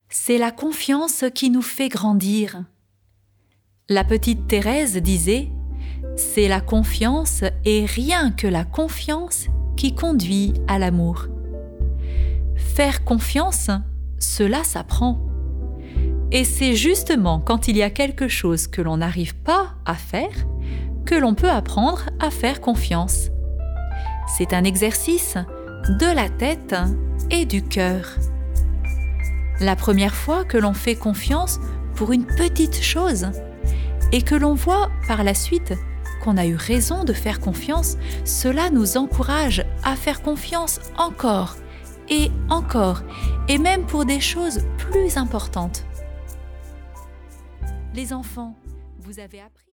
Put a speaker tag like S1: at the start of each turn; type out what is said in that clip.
S1: C'est la confiance qui nous fait grandir. La petite Thérèse disait « C'est la confiance et rien que la confiance qui conduit à l'amour. » Faire confiance, cela s'apprend. Et c'est justement quand il y a quelque chose que l'on n'arrive pas à faire que l'on peut apprendre à faire confiance. C'est un exercice de la tête et du cœur. La première fois que l'on fait confiance pour une petite chose et que l'on voit par la suite qu'on a eu raison de faire confiance, cela nous encourage à faire confiance encore, et même pour des choses plus importantes. Les enfants, vous avez appris